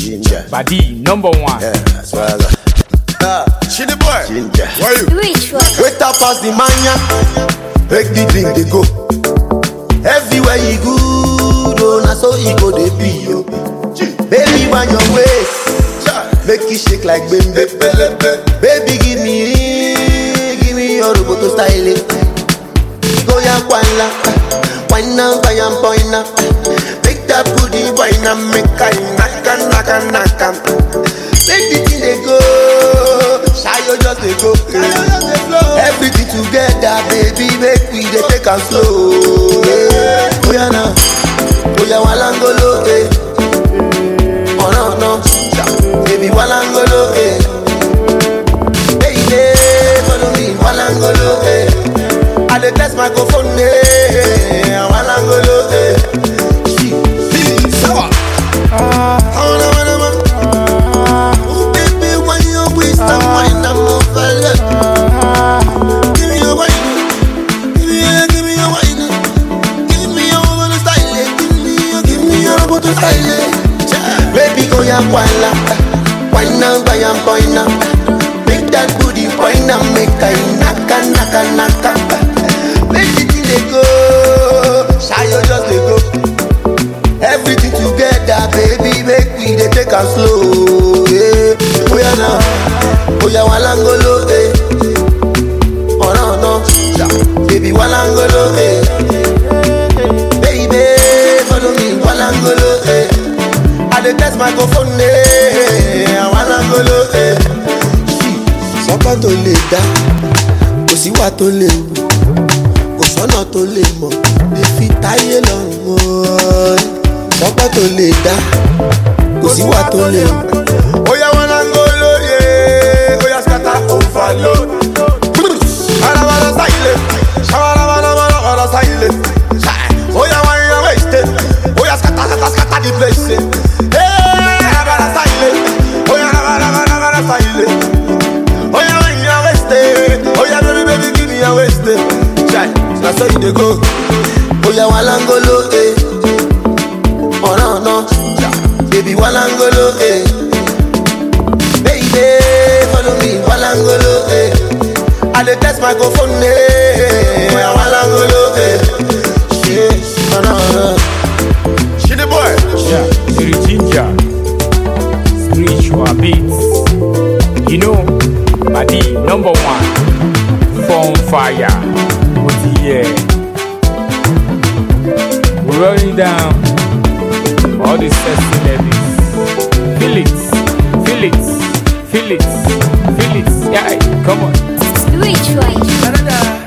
Ginger. Badi, number one. Yeah, that's what I got. Chili boy. Ginger. Why you? Which one? Wait up past the mania. Make the drink they go. Everywhere you good, oh, na so you go they be yo. Baby, wind your waist. Make it shake like bembe. Baby, give me your roboto style. Go ya kwanla, wine up, point up. Make that booty wine up, make I knock. Make the thing they go, shy you just they go. Everything together, baby, make we they take and slow. Oh yeah now, oh yeah walangolo, eh. Oh no, baby walangolo, eh. Baby, follow me walangolo, eh. I dey test microphone, eh. Walangolo, eh. Sawa. Baby, go ya wine up, point up. Make that booty point up, make I knock. Make the thing they go, shy you just they go. Everything together, baby, make we they take and slow. Yeah, oh yeah now, oh yeah walangolo, eh. Oh no, baby walangolo, eh. Baby, follow me walangolo, eh. I dey test microphone, eh. Walangolo, eh. Sọ́kàn tó lè dá, kò sí wà tó lè wù, kò sọ́nà tó lè mọ̀, èfi táyé lọ́rùn o. Sọ́kàn tó lè dá, kò sí wà tó lè wù. Oya walangolo, yeah. Oya scatter overload. Wala silent. Wala silent. Oya wine your waist. Oya scatter the place. Hey, wala silent. Oya wala silent. Oya wine your waist. Oya baby give me your waist. Chai, that's how you dey go. Oya walangolo, eh. Oh no, baby walangolo, eh. Baby, follow me walangolo, eh. I dey test microphone, eh. Oya walangolo, eh. Yeah, no. Chili boy. Yeah, Siri Ginger. Spiritual beats. You know, Badi, number one. Phone fire. What's here? We're rolling down all the sexy ladies. Feel it. Yeah, come on. Which one?